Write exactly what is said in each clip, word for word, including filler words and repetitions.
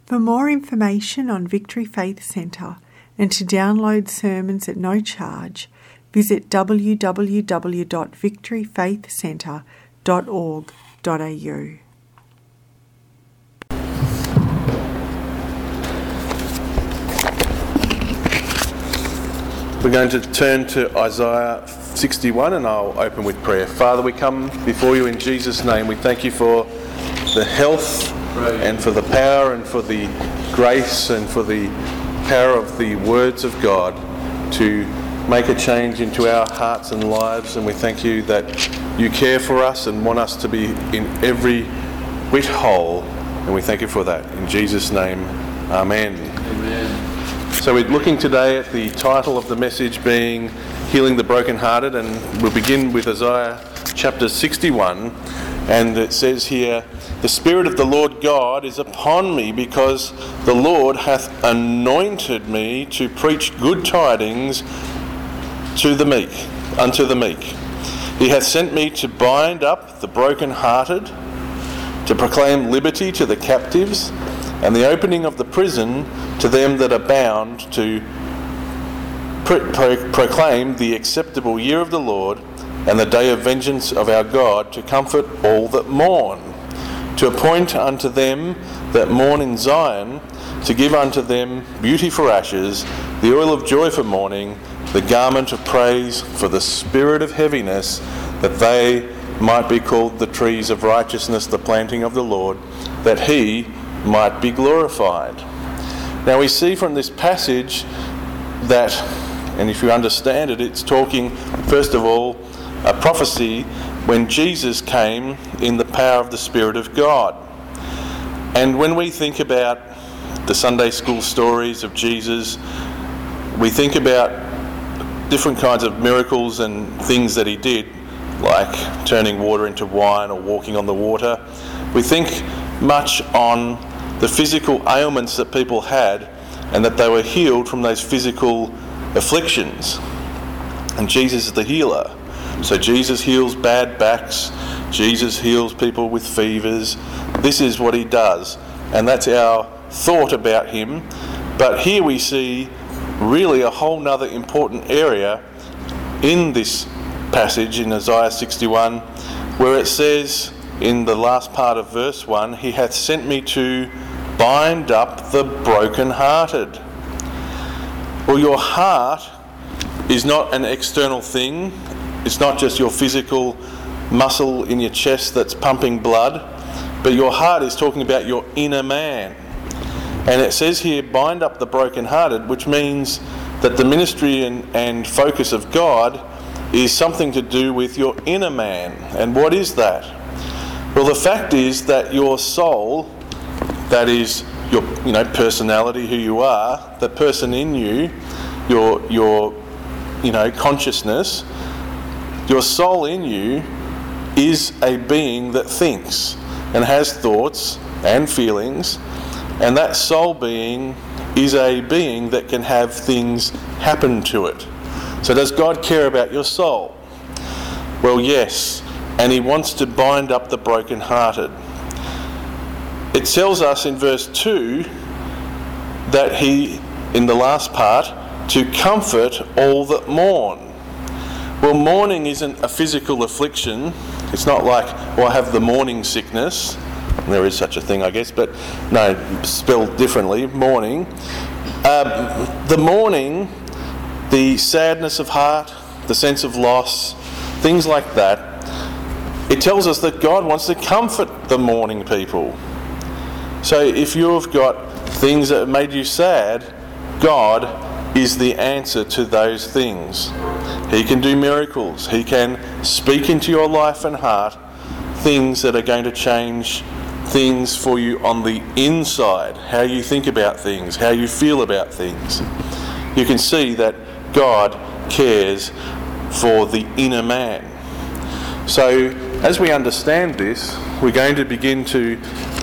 For more information on Victory Faith Centre and to download sermons at no charge, visit w w w dot victory faith centre dot org dot a u. We're going to turn to Isaiah sixty-one, and I'll open with prayer. Father, we come before you in Jesus' name. We thank you for the health and for the power and for the grace and for the power of the words of God to make a change into our hearts and lives. And we thank you that you care for us and want us to be in every whit whole. And we thank you for that. In Jesus' name, amen. Amen. So we're looking today at the title of the message being Healing the Brokenhearted, and we'll begin with Isaiah chapter sixty-one, and it says here, "The Spirit of the Lord God is upon me, because the Lord hath anointed me to preach good tidings to the meek, unto the meek. He hath sent me to bind up the brokenhearted, to proclaim liberty to the captives, and the opening of the prison to them that are bound, to pro- pro- proclaim the acceptable year of the Lord, and the day of vengeance of our God, to comfort all that mourn, to appoint unto them that mourn in Zion, to give unto them beauty for ashes, the oil of joy for mourning, the garment of praise for the spirit of heaviness, that they might be called the trees of righteousness, the planting of the Lord, that he might be glorified." Now we see from this passage that, and if you understand it, it's talking, first of all, a prophecy when Jesus came in the power of the Spirit of God. And when we think about the Sunday school stories of Jesus, we think about different kinds of miracles and things that he did, like turning water into wine or walking on the water. We think much on the physical ailments that people had, and that they were healed from those physical afflictions. And Jesus is the healer. So Jesus heals bad backs, Jesus heals people with fevers. This is what he does, and that's our thought about him. But here we see really a whole nother important area in this passage in Isaiah sixty-one, where it says in the last part of verse one, "He hath sent me to bind up the brokenhearted." Well, your heart is not an external thing. It's not just your physical muscle in your chest that's pumping blood, but your heart is talking about your inner man. And it says here, bind up the brokenhearted, which means that the ministry and, and focus of God is something to do with your inner man. And what is that? Well, the fact is that your soul, that is your, you know, personality, who you are, the person in you, your your you know, consciousness, your soul in you is a being that thinks and has thoughts and feelings, and that soul being is a being that can have things happen to it. So does God care about your soul? Well, yes, and he wants to bind up the brokenhearted. It tells us in verse two that he, in the last part, to comfort all that mourn. Well, mourning isn't a physical affliction. It's not like, well, I have the morning sickness. There is such a thing, I guess, but no, spelled differently, mourning. Um, the mourning, the sadness of heart, the sense of loss, things like that, it tells us that God wants to comfort the mourning people. So if you've got things that have made you sad, God is the answer to those things. He can do miracles. He can speak into your life and heart things that are going to change things for you on the inside, how you think about things, how you feel about things. You can see that God cares for the inner man. So as we understand this, we're going to begin to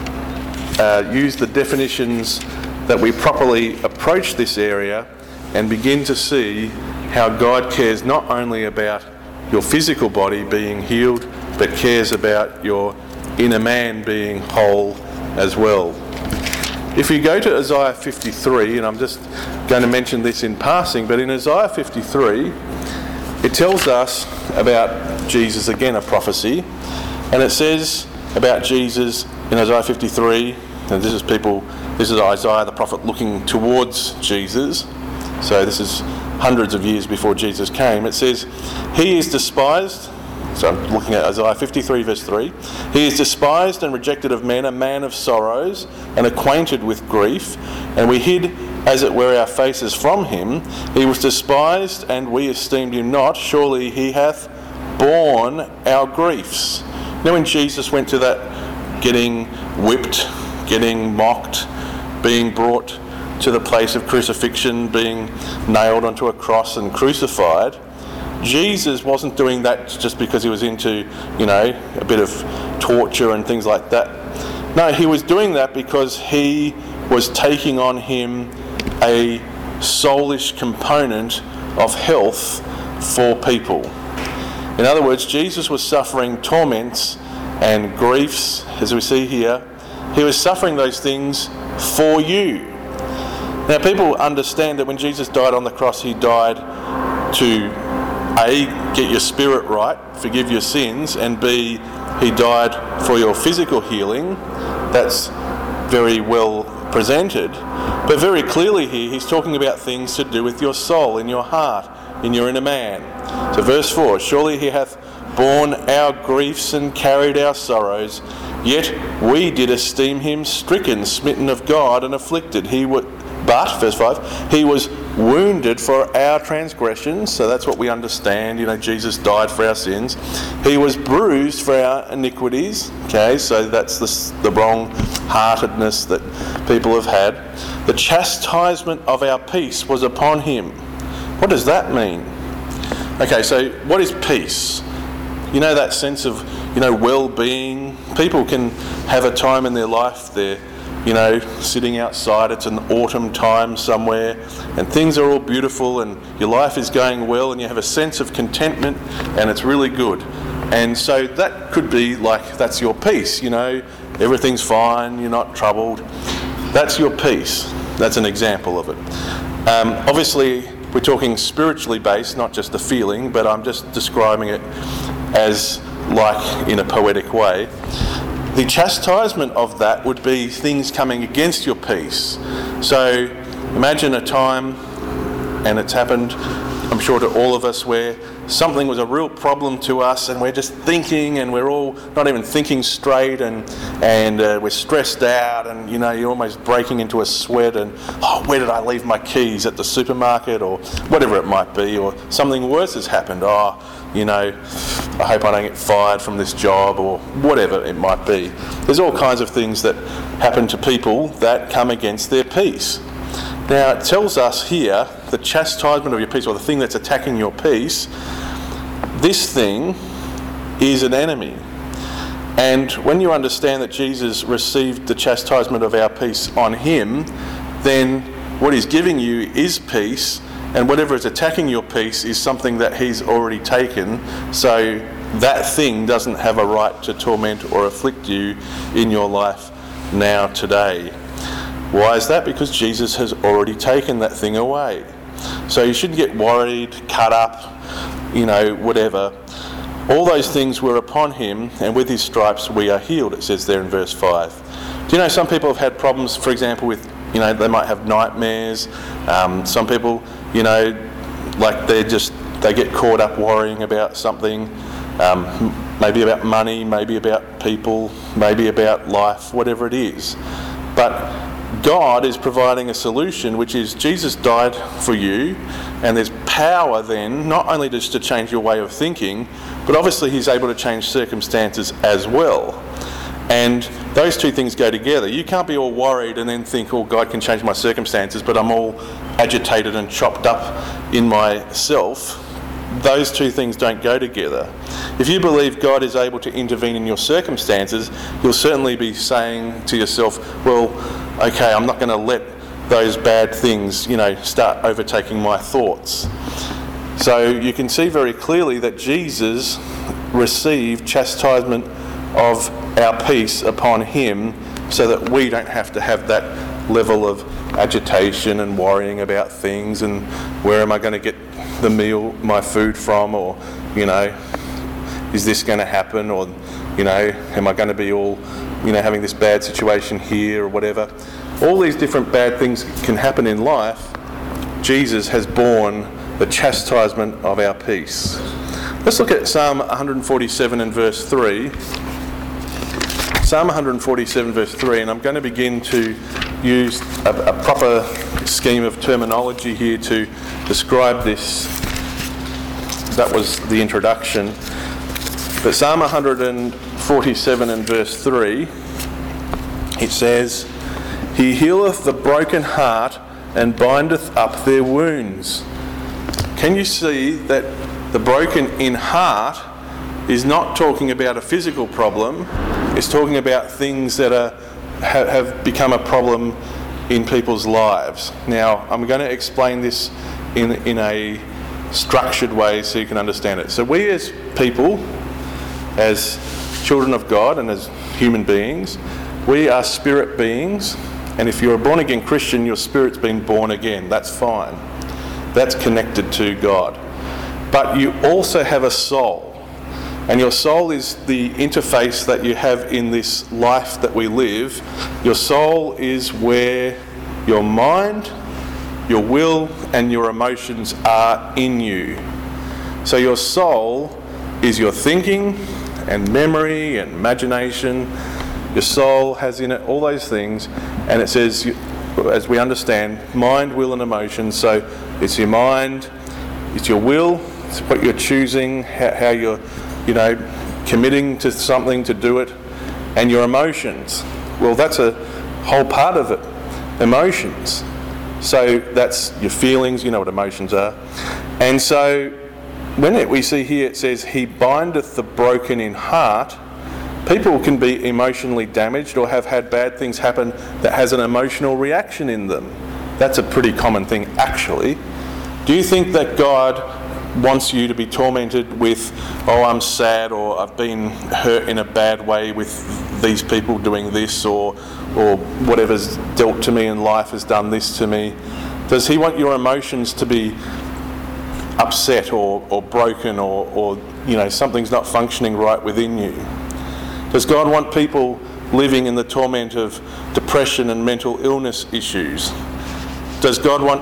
uh, use the definitions that we properly approach this area and begin to see how God cares not only about your physical body being healed, but cares about your inner man being whole as well. if you go to Isaiah fifty-three, and I'm just going to mention this in passing, but in Isaiah fifty-three, it tells us about Jesus, again a prophecy, and it says about Jesus in Isaiah fifty-three, and this is people, this is Isaiah the prophet looking towards Jesus, so this is hundreds of years before Jesus came. It says, he is despised, so I'm looking at Isaiah fifty-three verse three, he is despised and rejected of men, a man of sorrows and acquainted with grief, and we hid as it were our faces from him. He was despised and we esteemed him not, surely he hath borne our griefs. You know, when Jesus went to that getting whipped, getting mocked, being brought to the place of crucifixion, being nailed onto a cross and crucified, Jesus wasn't doing that just because he was into, you know, a bit of torture and things like that. No, he was doing that because he was taking on him a soulish component of health for people. In other words, Jesus was suffering torments and griefs, as we see here. He was suffering those things for you. Now, people understand that when Jesus died on the cross, he died to A, get your spirit right, forgive your sins, and B, he died for your physical healing. That's very well presented. But very clearly here, he's talking about things to do with your soul, in your heart, in your inner man. So verse four, surely he hath borne our griefs and carried our sorrows, yet we did esteem him stricken, smitten of God, and afflicted. He would, but, verse five, he was wounded for our transgressions, so that's what we understand, you know, Jesus died for our sins. He was bruised for our iniquities, okay, so that's the, the wrong-heartedness that people have had. The chastisement of our peace was upon him. What does that mean? Okay, so what is peace? You know, that sense of, you know, well-being. People can have a time in their life, they're, you know, sitting outside, it's an autumn time somewhere, and things are all beautiful, and your life is going well, and you have a sense of contentment, and it's really good. And so that could be like, that's your peace, you know, everything's fine, you're not troubled. That's your peace. That's an example of it. Um, obviously, we're talking spiritually based, not just the feeling, but I'm just describing it as like in a poetic way. The chastisement of that would be things coming against your peace. So imagine a time, and it's happened, I'm sure to all of us, where something was a real problem to us and we're just thinking and we're all not even thinking straight, and and uh, we're stressed out, and you know, you're almost breaking into a sweat, and oh, where did I leave my keys? At the supermarket, or whatever it might be, or something worse has happened. Oh, you know, I hope I don't get fired from this job, or whatever it might be. There's all kinds of things that happen to people that come against their peace. Now, it tells us here, the chastisement of your peace, or the thing that's attacking your peace, this thing is an enemy. And when you understand that Jesus received the chastisement of our peace on him, then what he's giving you is peace, and whatever is attacking your peace is something that he's already taken, so that thing doesn't have a right to torment or afflict you in your life now, today. Why is that? Because Jesus has already taken that thing away. So you shouldn't get worried, cut up, you know, whatever. All those things were upon him, and with his stripes we are healed, it says there in verse five. Do you know some people have had problems, for example, with, you know, they might have nightmares. Um, some people, you know, like they're just, they get caught up worrying about something, um, maybe about money, maybe about people, maybe about life, whatever it is. But God is providing a solution, which is Jesus died for you, and there's power then, not only just to change your way of thinking, but obviously he's able to change circumstances as well. And those two things go together. You can't be all worried and then think, oh, God can change my circumstances, but I'm all agitated and chopped up in myself. Those two things don't go together. If you believe God is able to intervene in your circumstances, you'll certainly be saying to yourself, well, okay, I'm not going to let those bad things, you know, start overtaking my thoughts. So you can see very clearly that Jesus received chastisement of our peace upon him, so that we don't have to have that level of agitation and worrying about things and where am I going to get the meal, my food from, or, you know, is this going to happen, or, you know, am I going to be all, you know, having this bad situation here or whatever. All these different bad things can happen in life. Jesus has borne the chastisement of our peace. Let's look at Psalm one forty-seven and verse three. Psalm one forty-seven verse three, and I'm going to begin to use a, a proper scheme of terminology here to describe this. That was the introduction. But Psalm one forty-seven and verse three, it says, "He healeth the broken heart and bindeth up their wounds." Can you see that the broken in heart is not talking about a physical problem? It's talking about things that are ha- have become a problem in people's lives. Now, I'm going to explain this in in a structured way so you can understand it. So we as people, as children of God and as human beings, we are spirit beings, and if you're a born again Christian, your spirit's been born again. That's fine. That's connected to God. But you also have a soul, and your soul is the interface that you have in this life that we live. Your soul is where your mind, your will and your emotions are in you. So your soul is your thinking and memory and imagination. Your soul has in it all those things, and it says, as we understand, mind, will and emotion. So it's your mind, it's your will, it's what you're choosing, how, how you're, you know, committing to something to do it, and your emotions. Well, that's a whole part of it, emotions. So that's your feelings, you know what emotions are. And so when it, we see here it says, "He bindeth the broken in heart." People can be emotionally damaged or have had bad things happen that has an emotional reaction in them. That's a pretty common thing, actually. Do you think that God wants you to be tormented with, oh, I'm sad, or I've been hurt in a bad way with these people doing this, or or whatever's dealt to me in life has done this to me? Does he want your emotions to be upset or, or broken, or, or you know, something's not functioning right within you? Does God want people living in the torment of depression and mental illness issues? Does God want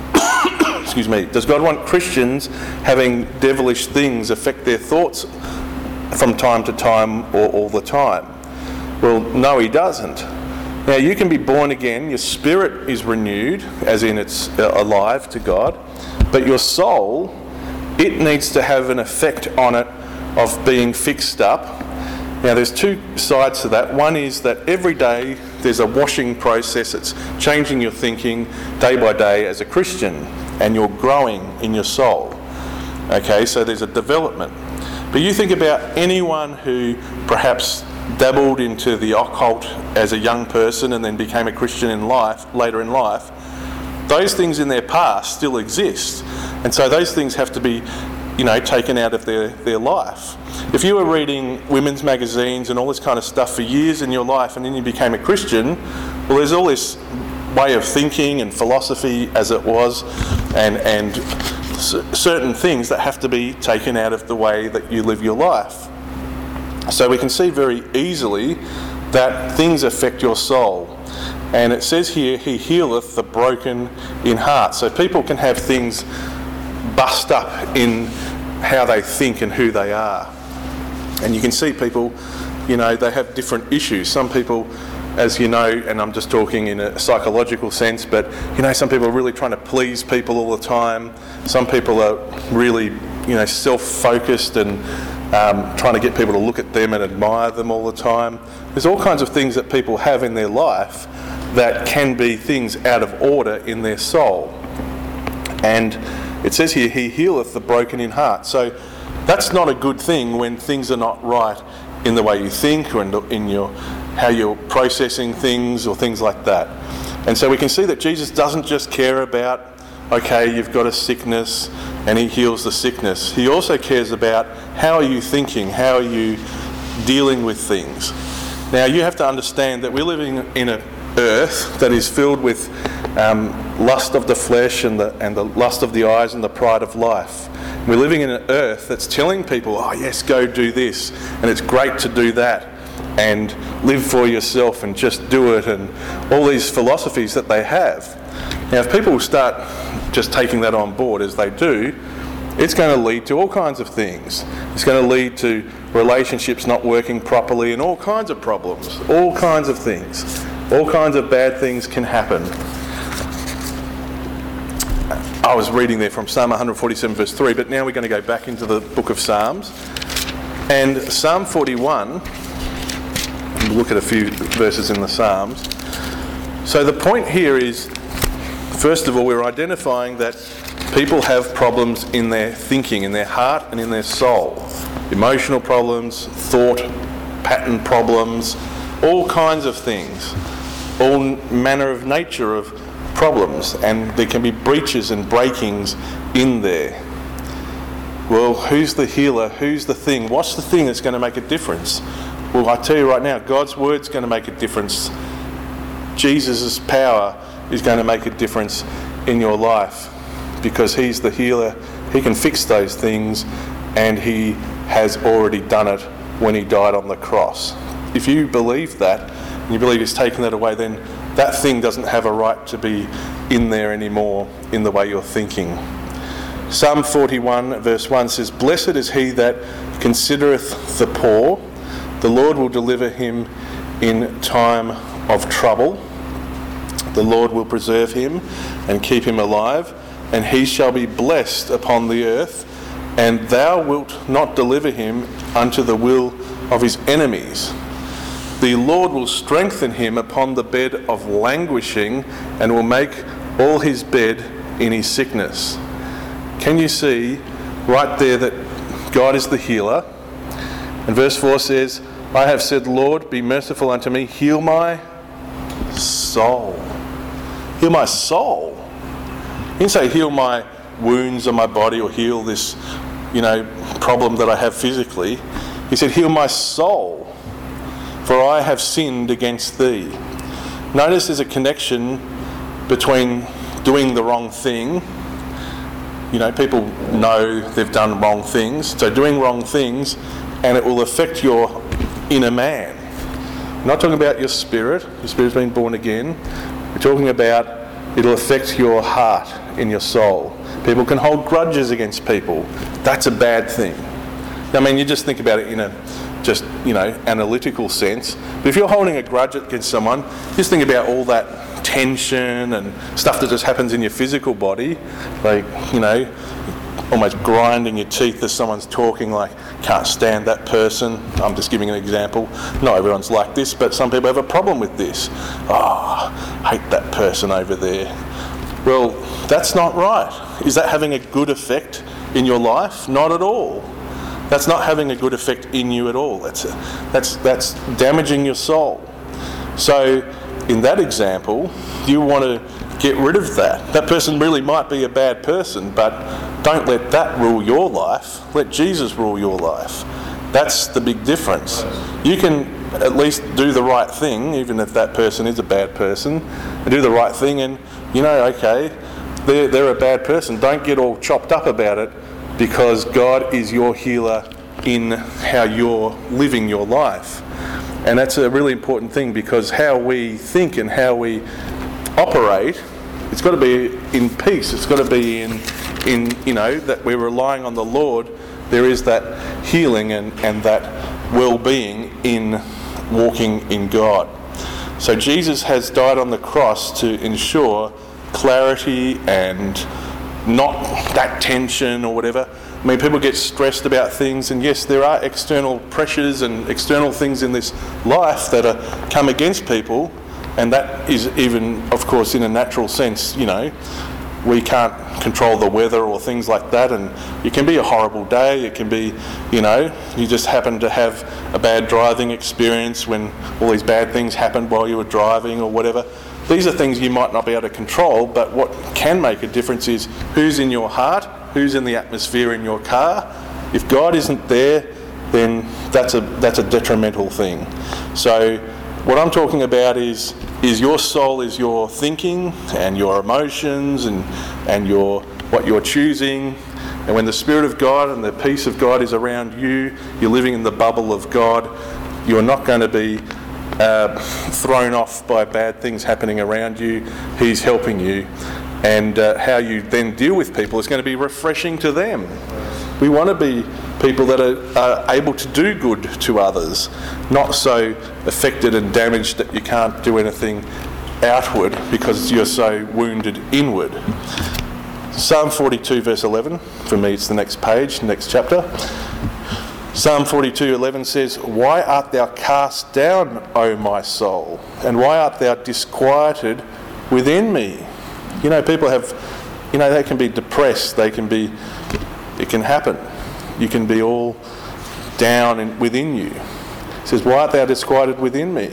excuse me, does God want Christians having devilish things affect their thoughts from time to time or all the time? Well, no, he doesn't. Now, you can be born again, your spirit is renewed, as in it's alive to God, but your soul, it needs to have an effect on it of being fixed up. Now, there's two sides to that. One is that every day there's a washing process. It's changing your thinking day by day as a Christian, and you're growing in your soul. Okay, so there's a development. But you think about anyone who perhaps dabbled into the occult as a young person and then became a Christian in life, later in life, those things in their past still exist. And so those things have to be, you know, taken out of their, their life. If you were reading women's magazines and all this kind of stuff for years in your life and then you became a Christian, well, there's all this way of thinking and philosophy as it was, and, and c- certain things that have to be taken out of the way that you live your life. So we can see very easily that things affect your soul. And it says here, "He healeth the broken in heart." So people can have things bust up in how they think and who they are. And you can see people, you know, they have different issues. Some people, as you know, and I'm just talking in a psychological sense, but, you know, some people are really trying to please people all the time. Some people are really, you know, self-focused and um, trying to get people to look at them and admire them all the time. There's all kinds of things that people have in their life that can be things out of order in their soul. And it says here, "He healeth the broken in heart." So that's not a good thing when things are not right in the way you think or in, the, in your how you're processing things or things like that. And so we can see that Jesus doesn't just care about, okay, you've got a sickness and he heals the sickness. He also cares about how are you thinking, how are you dealing with things. Now, you have to understand that we're living in a earth that is filled with um, lust of the flesh and the, and the lust of the eyes and the pride of life. We're living in an earth that's telling people, oh yes, go do this, and it's great to do that, and live for yourself and just do it, and all these philosophies that they have. Now, if people start just taking that on board as they do, it's going to lead to all kinds of things. It's going to lead to relationships not working properly and all kinds of problems, all kinds of things. All kinds of bad things can happen. I was reading there from Psalm one forty-seven verse three, but now we're going to go back into the book of Psalms. And Psalm forty-one, we'll look at a few verses in the Psalms. So the point here is, first of all, we're identifying that people have problems in their thinking, in their heart and in their soul. Emotional problems, thought pattern problems, all kinds of things. All manner of nature of problems, and there can be breaches and breakings in there. Well, who's the healer? Who's the thing? What's the thing that's going to make a difference? Well, I tell you right now, God's word's going to make a difference. Jesus' power is going to make a difference in your life, because he's the healer. He can fix those things, and he has already done it when he died on the cross. If you believe that, and you believe he's taken that away, then that thing doesn't have a right to be in there anymore in the way you're thinking. Psalm forty-one verse one says, "Blessed is he that considereth the poor. The Lord will deliver him in time of trouble. The Lord will preserve him and keep him alive, and he shall be blessed upon the earth, and thou wilt not deliver him unto the will of his enemies. The Lord will strengthen him upon the bed of languishing, and will make all his bed in his sickness." Can you see right there that God is the healer? And verse four says, "I have said, Lord, be merciful unto me, heal my soul." Heal my soul. He didn't say heal my wounds on my body or heal this, you know, problem that I have physically. He said, heal my soul, for I have sinned against thee. Notice there's a connection between doing the wrong thing. You know, people know they've done wrong things. So doing wrong things, and it will affect your inner man. We're not talking about your spirit. Your spirit's been born again. We're talking about it'll affect your heart in your soul. People can hold grudges against people. That's a bad thing. I mean, you just think about it in a just, you know, analytical sense. But if you're holding a grudge against someone, just think about all that tension and stuff that just happens in your physical body, like, you know, almost grinding your teeth as someone's talking, like, can't stand that person. I'm just giving an example. Not everyone's like this, but some people have a problem with this. Oh, hate that person over there. Well, that's not right. Is that having a good effect in your life? Not at all. That's not having a good effect in you at all. That's a, that's that's damaging your soul. So, in that example, you want to get rid of that. That person really might be a bad person, but don't let that rule your life. Let Jesus rule your life. That's the big difference. You can at least do the right thing, even if that person is a bad person, and do the right thing, and you know, okay, they're, they're a bad person. Don't get all chopped up about it, because God is your healer in how you're living your life. And that's a really important thing, because how we think and how we operate, it's got to be in peace. It's got to be in, in you know, that we're relying on the Lord. There is that healing and, and that well-being in walking in God. So Jesus has died on the cross to ensure clarity and not that tension or whatever. I mean, people get stressed about things, and yes, there are external pressures and external things in this life that are come against people, and that is even, of course, in a natural sense, you know, we can't control the weather or things like that, and it can be a horrible day. It can be, you know, you just happen to have a bad driving experience when all these bad things happened while you were driving or whatever. These are things you might not be able to control, but what can make a difference is who's in your heart, who's in the atmosphere in your car. If God isn't there, then that's a that's a detrimental thing. So What I'm talking about is is your soul is your thinking and your emotions and and your what you're choosing. And when the Spirit of God and the peace of God is around you, you're living in the bubble of God, you're not going to be uh, thrown off by bad things happening around you. He's helping you. And uh, how you then deal with people is going to be refreshing to them. We want to be people that are, are able to do good to others, not so affected and damaged that you can't do anything outward because you're so wounded inward. Psalm forty-two verse eleven, for me it's the next page, next chapter. Psalm forty-two eleven says, "Why art thou cast down, O my soul? And why art thou disquieted within me?" You know, people have, you know, they can be depressed, they can be, it can happen. You can be all down in, within you. It says, "Why art thou disquieted within me?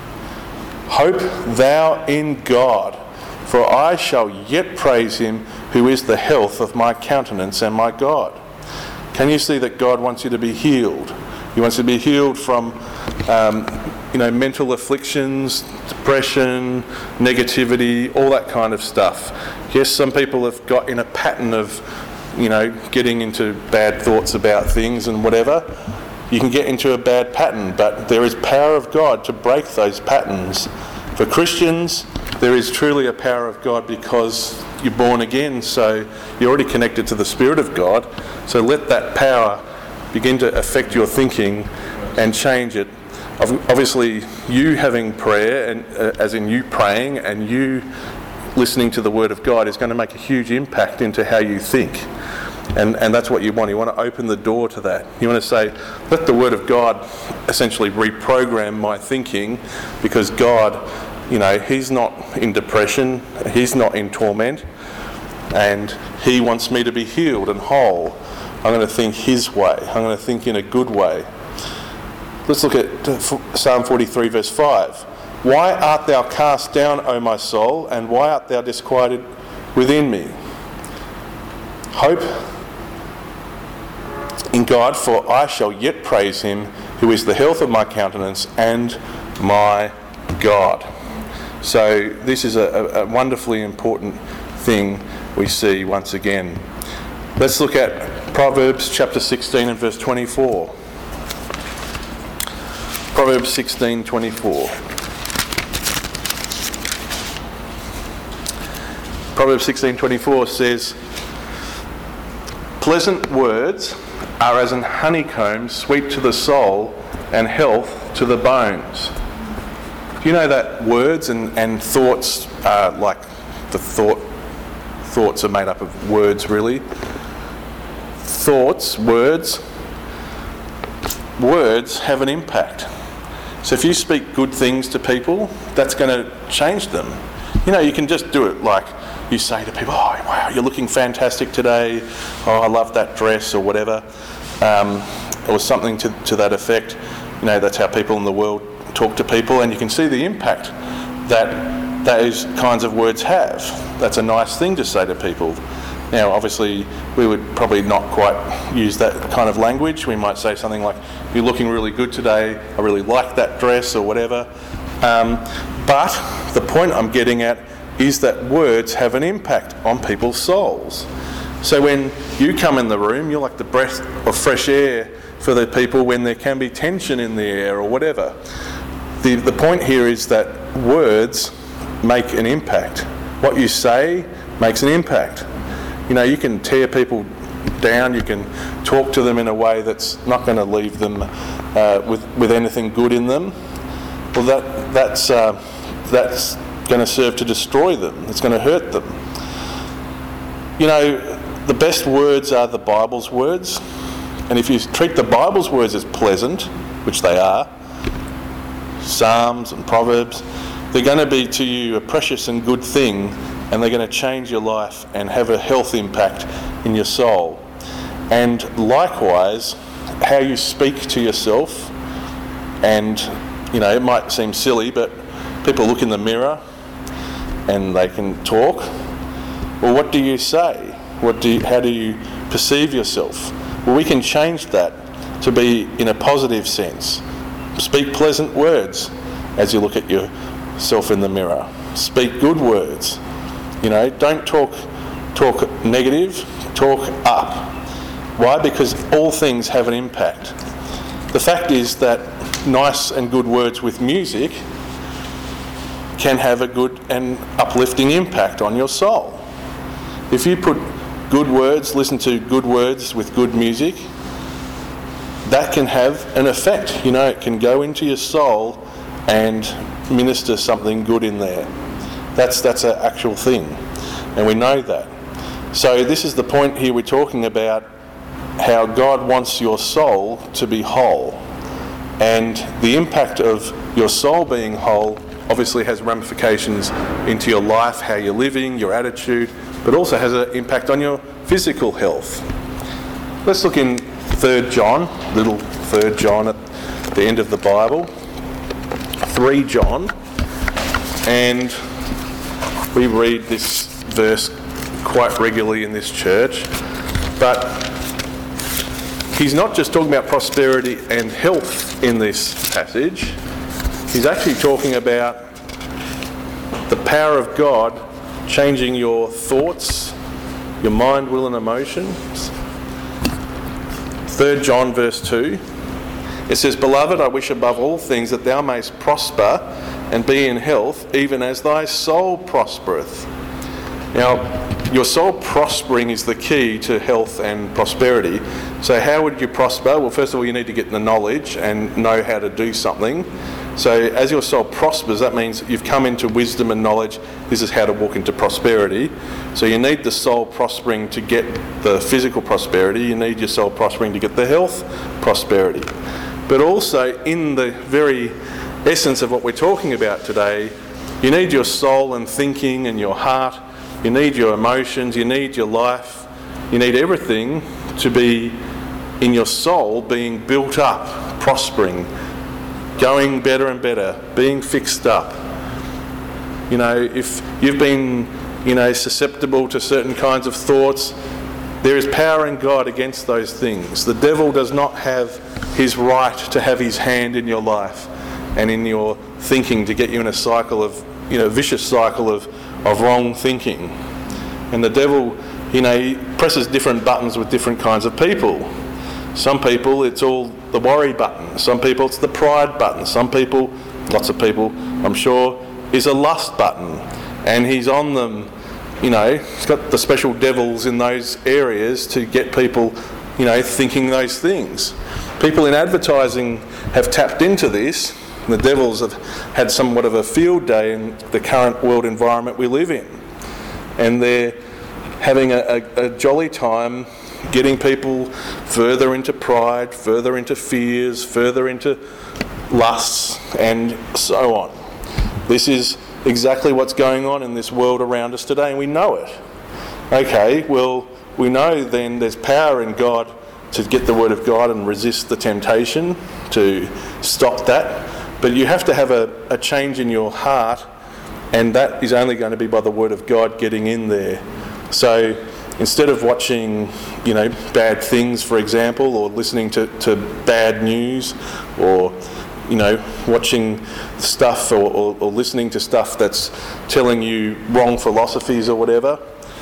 Hope thou in God, for I shall yet praise him who is the health of my countenance and my God." Can you see that God wants you to be healed? He wants you to be healed from, um, you know, mental afflictions, depression, negativity, all that kind of stuff. Yes, some people have got in a pattern of, you know, getting into bad thoughts about things and whatever. You can get into a bad pattern, but there is power of God to break those patterns. For Christians, there is truly a power of God because you're born again, so you're already connected to the Spirit of God. So let that power begin to affect your thinking and change it. Obviously, you having prayer, and uh, as in you praying and you listening to the Word of God, is going to make a huge impact into how you think. And and that's what you want. You want to open the door to that. You want to say, let the Word of God essentially reprogram my thinking, because God, you know, He's not in depression, He's not in torment, and He wants me to be healed and whole. I'm going to think His way. I'm going to think in a good way. Let's look at Psalm forty-three verse five. "Why art thou cast down, O my soul, and why art thou disquieted within me? Hope in God, for I shall yet praise him who is the health of my countenance and my God." So this is a, a wonderfully important thing we see once again. Let's look at Proverbs chapter sixteen and verse twenty-four. Proverbs sixteen twenty-four. Proverbs sixteen twenty-four says, "Pleasant words are as an honeycomb, sweet to the soul and health to the bones." Do you know that words and, and thoughts are like the thought, thoughts are made up of words really? Thoughts, words, words have an impact. So if you speak good things to people, that's going to change them. You know, you can just do it like you say to people, "Oh, wow, you're looking fantastic today. Oh, I love that dress," or whatever, um, or something to, to that effect. You know, that's how people in the world talk to people, and you can see the impact that those kinds of words have. That's a nice thing to say to people. Now, obviously, we would probably not quite use that kind of language. We might say something like, "You're looking really good today. I really like that dress," or whatever. Um, but the point I'm getting at is that words have an impact on people's souls. So when you come in the room, you're like the breath of fresh air for the people when there can be tension in the air or whatever. The, the point here is that words make an impact. What you say makes an impact. You know, you can tear people down, you can talk to them in a way that's not going to leave them uh, with, with anything good in them. Well, that that's uh, that's going to serve to destroy them. It's going to hurt them. You know, the best words are the Bible's words. And if you treat the Bible's words as pleasant, which they are, Psalms and Proverbs, they're going to be to you a precious and good thing, and they're going to change your life and have a health impact in your soul. And likewise, how you speak to yourself, and, you know, it might seem silly, but people look in the mirror and they can talk. Well, what do you say? What do you, how do you perceive yourself? Well, we can change that to be in a positive sense. Speak pleasant words. as you look at yourself in the mirror. Speak good words. You know, don't talk talk negative, talk up. Why? Because all things have an impact. The fact is that nice and good words with music can have a good and uplifting impact on your soul. If you put good words, listen to good words with good music, that can have an effect. You know, it can go into your soul and minister something good in there. That's that's an actual thing, and we know that. So this is the point here we're talking about, how God wants your soul to be whole, and the impact of your soul being whole obviously has ramifications into your life, how you're living, your attitude, but also has an impact on your physical health. Let's look in Third John, little Third John at the end of the Bible, three John, and we read this verse quite regularly in this church, but he's not just talking about prosperity and health in this passage. He's actually talking about the power of God changing your thoughts, your mind, will and emotions. Third John verse two, it says, "Beloved, I wish above all things that thou mayst prosper and be in health, even as thy soul prospereth." Now, your soul prospering is the key to health and prosperity. So how would you prosper? Well, first of all, you need to get the knowledge and know how to do something. So as your soul prospers, that means you've come into wisdom and knowledge. This is how to walk into prosperity. So you need the soul prospering to get the physical prosperity. You need your soul prospering to get the health prosperity. But also, in the very essence of what we're talking about today, you need your soul and thinking and your heart. You need your emotions. You need your life. You need everything to be in your soul being built up, prospering, going better and better, being fixed up. You know, if you've been, you know, susceptible to certain kinds of thoughts, there is power in God against those things. The devil does not have his right to have his hand in your life and in your thinking to get you in a cycle of, you know, vicious cycle of, of wrong thinking. And the devil, you know, he presses different buttons with different kinds of people. Some people, it's all the worry button. Some people, it's the pride button. Some people, lots of people, I'm sure, is a lust button. And he's on them, you know, he's got the special devils in those areas to get people, you know, thinking those things. People in advertising have tapped into this. The devils have had somewhat of a field day in the current world environment we live in. And they're having a, a, a jolly time getting people further into pride, further into fears, further into lusts, and so on. This is exactly what's going on in this world around us today, and we know it. Okay, well, we know then there's power in God to get the word of God and resist the temptation, to stop that. But you have to have a, a change in your heart, and that is only going to be by the word of God getting in there. So instead of watching, you know, bad things, for example, or listening to, to bad news, or, you know, watching stuff or, or, or listening to stuff that's telling you wrong philosophies or whatever,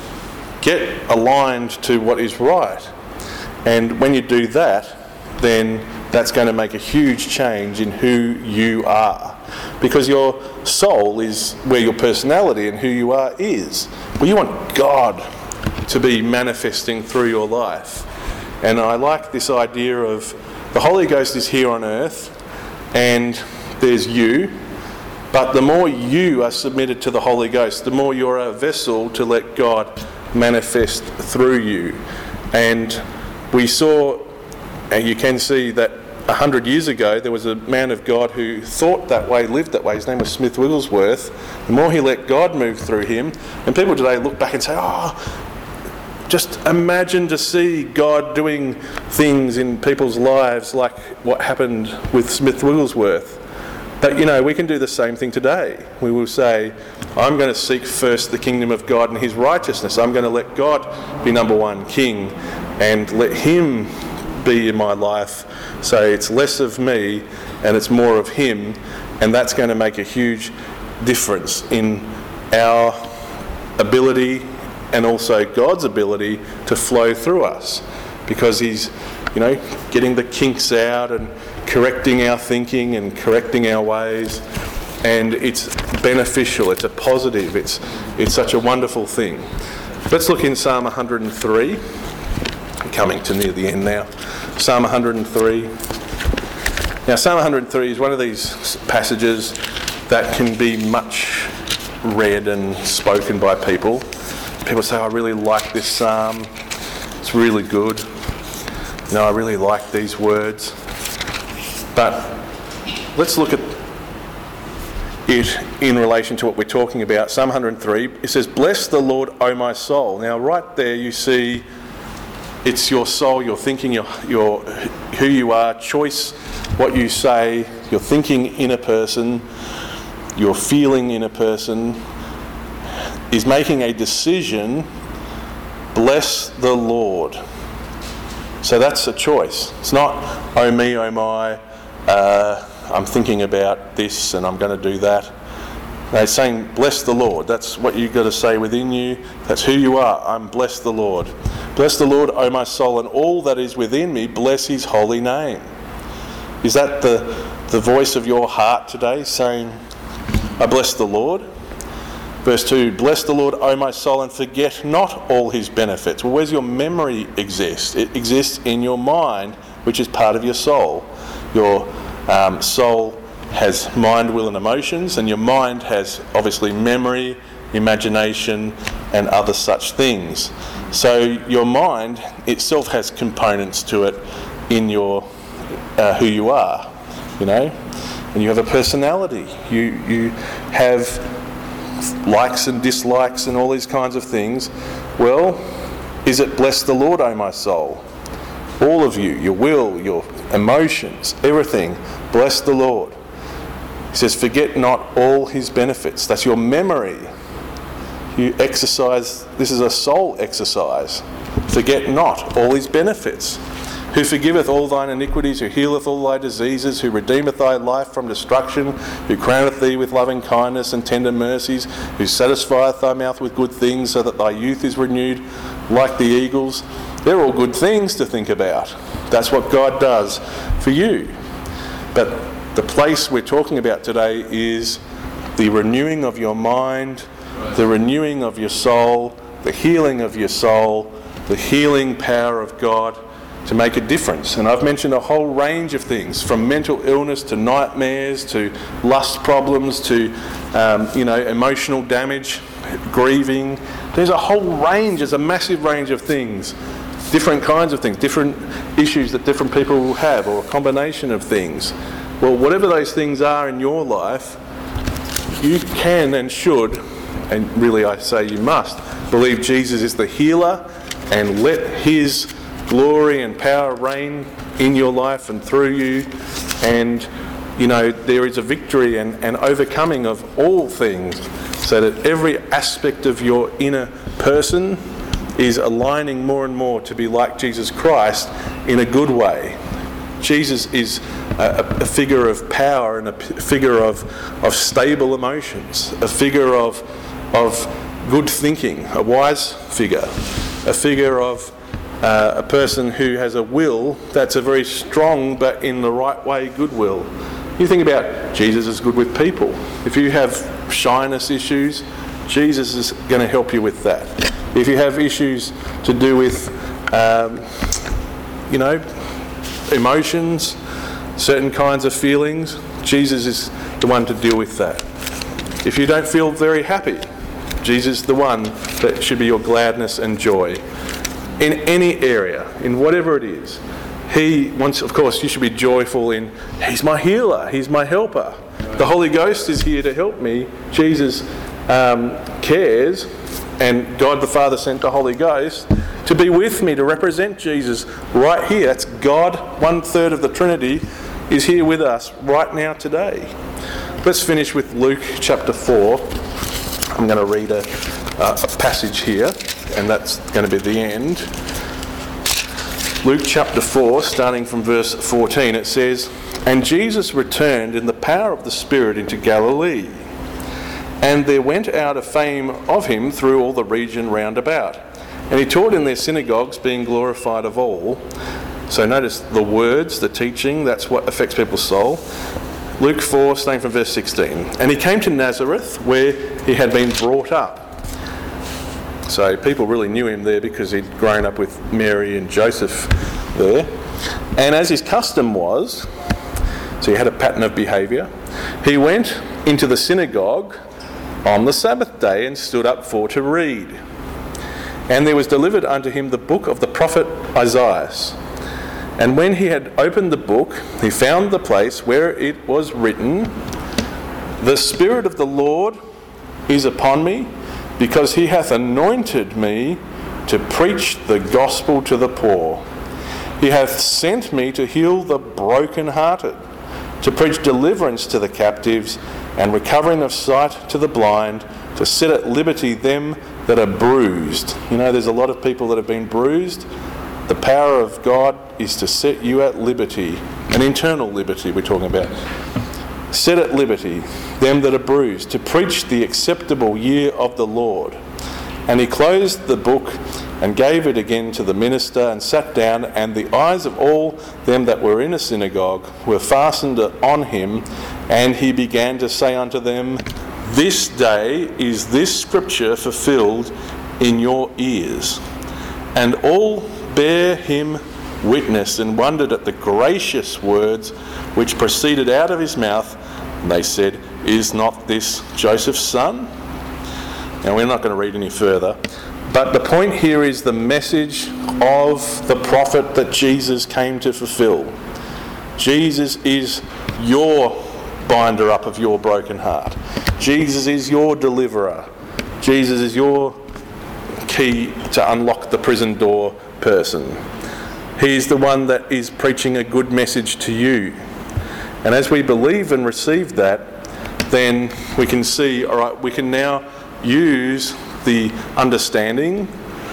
get aligned to what is right. And when you do that, then that's going to make a huge change in who you are. Because your soul is where your personality and who you are is. Well, you want God to be manifesting through your life. And I like this idea of the Holy Ghost is here on earth and there's you, but the more you are submitted to the Holy Ghost, the more you're a vessel to let God manifest through you. And we saw, and you can see that a hundred years ago there was a man of God who thought that way, lived that way. His name was Smith Wigglesworth. The more he let God move through him, and people today look back and say, oh, just imagine to see God doing things in people's lives like what happened with Smith Wigglesworth. But, you know, we can do the same thing today. We will say, I'm going to seek first the kingdom of God and his righteousness. I'm going to let God be number one king and let him be in my life. So it's less of me and it's more of him. And that's going to make a huge difference in our ability and also God's ability to flow through us, because he's, you know, getting the kinks out and correcting our thinking and correcting our ways. And it's beneficial, it's a positive, it's it's such a wonderful thing. Let's look in Psalm one hundred and three. I'm coming to near the end now. Psalm one hundred and three. Now, Psalm one hundred and three is one of these passages that can be much read and spoken by people. People say, I really like this psalm. It's really good. You know, I really like these words. But let's look at it in relation to what we're talking about. Psalm one hundred and three, it says, bless the Lord, O my soul. Now, right there you see it's your soul, your thinking, your, your who you are, choice, what you say, your thinking in a person, your feeling in a person, is making a decision, bless the Lord. So that's a choice. It's not, oh me, oh my, uh, I'm thinking about this and I'm going to do that. No, it's saying, bless the Lord. That's what you've got to say within you. That's who you are. I'm bless the Lord. Bless the Lord, O my soul, and all that is within me, bless his holy name. Is that the, the voice of your heart today, saying, I bless the Lord? Verse two, bless the Lord, O my soul, and forget not all his benefits. Well, where's your memory exist? It exists in your mind, which is part of your soul. Your um, soul has mind, will and emotions, and your mind has obviously memory, imagination and other such things. So your mind itself has components to it in your uh, who you are, you know, and you have a personality. You you have likes and dislikes and all these kinds of things. Well, is it bless the Lord, O my soul? All of you, your will, your emotions, everything, bless the Lord. He says, forget not all his benefits. That's your memory. You exercise, this is a soul exercise. Forget not all his benefits. Who forgiveth all thine iniquities, who healeth all thy diseases, who redeemeth thy life from destruction, who crowneth thee with loving kindness and tender mercies, who satisfieth thy mouth with good things, so that thy youth is renewed like the eagles. They're all good things to think about. That's what God does for you. But the place we're talking about today is the renewing of your mind, the renewing of your soul, the healing of your soul, the healing power of God to make a difference. And I've mentioned a whole range of things, from mental illness to nightmares to lust problems to um, you know, emotional damage, grieving. There's a whole range, there's a massive range of things, different kinds of things, different issues that different people will have, or a combination of things. Well, whatever those things are in your life, you can and should, and really I say you must, believe Jesus is the healer and let his glory and power reign in your life and through you. And, you know, there is a victory and, and overcoming of all things, so that every aspect of your inner person is aligning more and more to be like Jesus Christ in a good way. Jesus is a, a figure of power and a p- figure of, of stable emotions, a figure of, of good thinking, a wise figure, a figure of uh, a person who has a will that's a very strong but in the right way good will. You think about Jesus is good with people. If you have shyness issues, Jesus is going to help you with that. If you have issues to do with, um, you know, emotions, certain kinds of feelings, Jesus is the one to deal with that. If you don't feel very happy, Jesus is the one that should be your gladness and joy. In any area, in whatever it is, he wants, of course, you should be joyful in, he's my healer, he's my helper. The Holy Ghost is here to help me. Jesus um, cares, and God the Father sent the Holy Ghost to be with me, to represent Jesus right here. That's God, one third of the Trinity, is here with us right now today. Let's finish with Luke chapter four. I'm going to read a, uh, a passage here, and that's going to be the end. Luke chapter four, starting from verse fourteen, it says, "And Jesus returned in the power of the Spirit into Galilee. And there went out a fame of him through all the region round about. And he taught in their synagogues, being glorified of all. So notice the words, the teaching, that's what affects people's soul. Luke four, starting from verse sixteen. And he came to Nazareth, where he had been brought up. So people really knew him there because he'd grown up with Mary and Joseph there. And as his custom was, so he had a pattern of behaviour, he went into the synagogue on the Sabbath day and stood up for to read. And there was delivered unto him the book of the prophet Isaiah. And when he had opened the book, he found the place where it was written, The Spirit of the Lord is upon me, because he hath anointed me to preach the gospel to the poor. He hath sent me to heal the brokenhearted, to preach deliverance to the captives, and recovering of sight to the blind, to set at liberty them that are bruised. You know, there's a lot of people that have been bruised. The power of God is to set you at liberty, an internal liberty we're talking about. Set at liberty them that are bruised, to preach the acceptable year of the Lord. And he closed the book and gave it again to the minister and sat down, and the eyes of all them that were in a synagogue were fastened on him, and he began to say unto them, This day is this scripture fulfilled in your ears. And all bare him witness and wondered at the gracious words which proceeded out of his mouth. And they said, Is not this Joseph's son? Now we're not going to read any further, but the point here is the message of the prophet that Jesus came to fulfill. Jesus is your binder up of your broken heart. Jesus is your deliverer. Jesus is your key to unlock the prison door person. He's the one that is preaching a good message to you. And as we believe and receive that, then we can see, all right, we can now use the understanding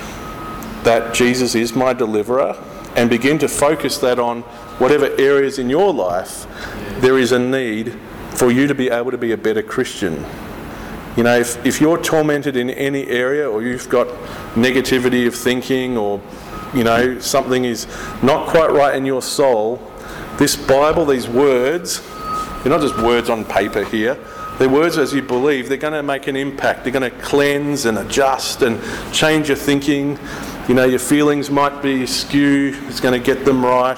that Jesus is my deliverer and begin to focus that on whatever areas in your life there is a need for you to be able to be a better Christian. You know, if, if you're tormented in any area, or you've got negativity of thinking, or, you know, something is not quite right in your soul, this Bible, these words, they're not just words on paper here, they're words as you believe. They're going to make an impact. They're going to cleanse and adjust and change your thinking. You know, your feelings might be askew. It's going to get them right.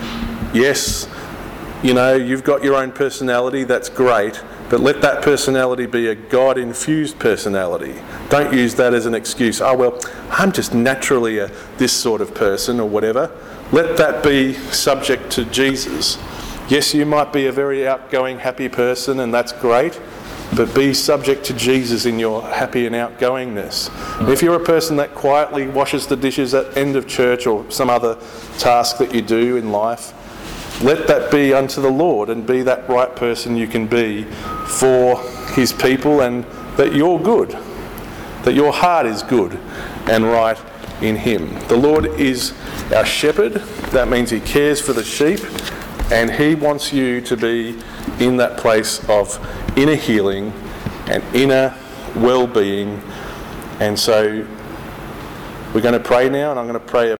Yes, you know, you've got your own personality. That's great. But let that personality be a God-infused personality. Don't use that as an excuse. Oh, well, I'm just naturally a this sort of person or whatever. Let that be subject to Jesus. Yes, you might be a very outgoing, happy person, and that's great, but be subject to Jesus in your happy and outgoingness. And if you're a person that quietly washes the dishes at end of church or some other task that you do in life, let that be unto the Lord and be that right person you can be for his people, and that you're good, that your heart is good and right in him. The Lord is our shepherd. That means he cares for the sheep, and he wants you to be in that place of inner healing and inner well-being. And so we're going to pray now, and I'm going to pray a